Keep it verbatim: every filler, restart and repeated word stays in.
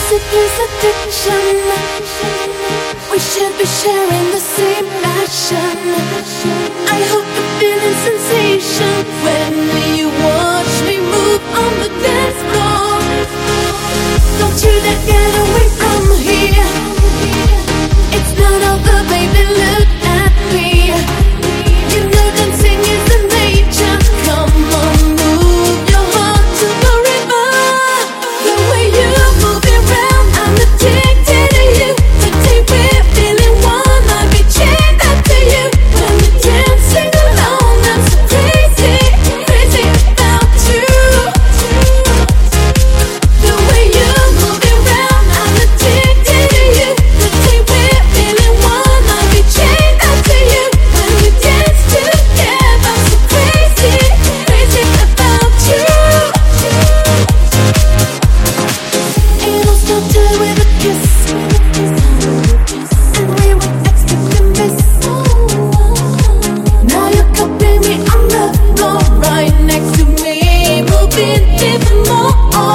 Music is addiction. We should be sharing the same passion. I hope you're feeling sensation when you watch me move on the dance floor. Don't you dare get away from here. It's not over, baby, look at me. You know dancing is the nature. Come on, move your heart to the river. The way you move it round, I'm addicted to you. Today we're feeling one, I'll be chained up to you. When we dance, sing along, I'm so crazy, crazy about you. The way you move it round, I'm addicted to you. Today we're feeling one, I'll be chained up to you. When we dance together, I'm so crazy, crazy about you. It all started with a kiss, and we were expecting this. Now you're cupping me on the floor right next to me, moving even more.